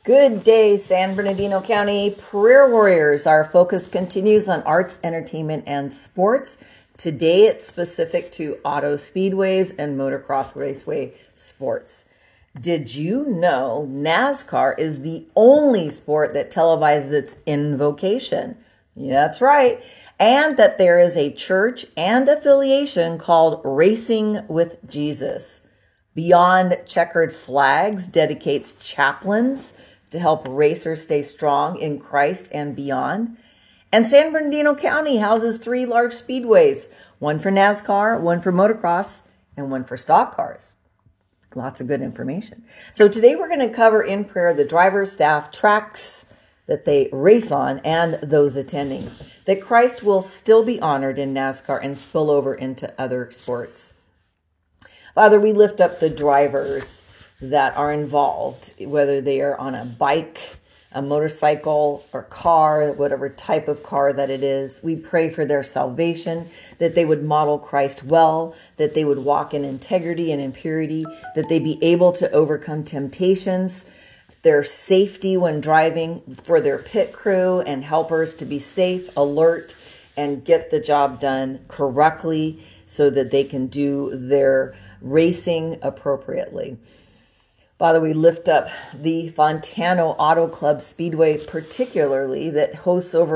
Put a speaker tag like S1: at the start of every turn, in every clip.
S1: Good day, San Bernardino County Prayer Warriors. Our focus continues on arts, entertainment, and sports. Today it's specific to auto speedways and motocross raceway sports. Did you know NASCAR is the only sport that televises its invocation? Yeah, that's right. And that there is a church and affiliation called Racing with Jesus. Beyond Checkered Flags dedicates chaplains to help racers stay strong in Christ and beyond. And San Bernardino County houses 3 large speedways, one for NASCAR, one for motocross, and one for stock cars. Lots of good information. So today we're going to cover in prayer the driver, staff, tracks that they race on, and those attending. That Christ will still be honored in NASCAR and spill over into other sports. Father, we lift up the drivers that are involved, whether they are on a bike, a motorcycle, or car, whatever type of car that it is. We pray for their salvation, that they would model Christ well, that they would walk in integrity and in purity, that they be able to overcome temptations, their safety when driving, for their pit crew and helpers to be safe, alert, and get the job done correctly so that they can do their racing appropriately. Father, we lift up the Fontano Auto Club Speedway particularly, that hosts over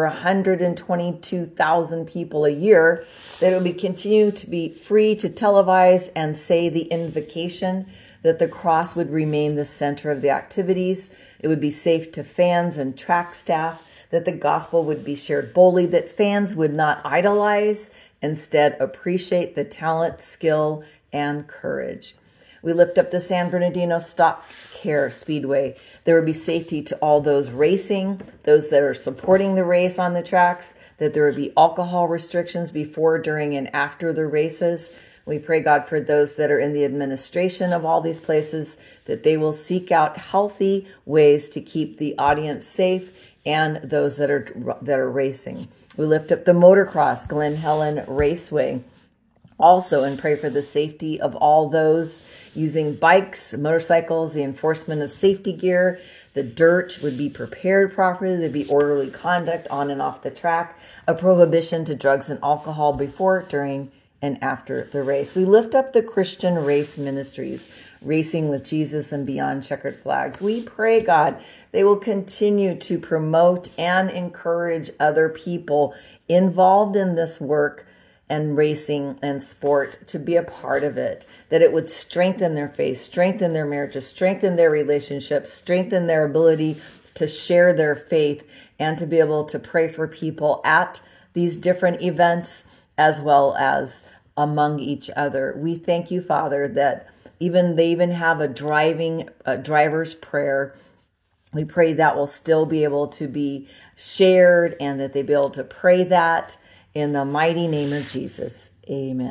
S1: 122,000 people a year, that it would continue to be free to televise and say the invocation, that the cross would remain the center of the activities. It would be safe to fans and track staff, that the gospel would be shared boldly, that fans would not idolize, instead appreciate the talent, skill, and courage. We lift up the San Bernardino Stock Care Speedway. There would be safety to all those racing, those that are supporting the race on the tracks, that there would be alcohol restrictions before, during, and after the races. We pray, God, for those that are in the administration of all these places, that they will seek out healthy ways to keep the audience safe and those that are racing. We lift up the motocross Glen Helen Raceway also, and pray for the safety of all those using bikes, motorcycles, the enforcement of safety gear. The dirt would be prepared properly. There'd be orderly conduct on and off the track, a prohibition to drugs and alcohol before, during, and after the race. We lift up the Christian Race Ministries, Racing with Jesus and Beyond Checkered Flags. We pray, God, they will continue to promote and encourage other people involved in this work and racing and sport to be a part of it, that it would strengthen their faith, strengthen their marriages, strengthen their relationships, strengthen their ability to share their faith, and to be able to pray for people at these different events as well as among each other. We thank you, Father, that they even have a driver's prayer. We pray that will still be able to be shared, and that they be able to pray that in the mighty name of Jesus. Amen.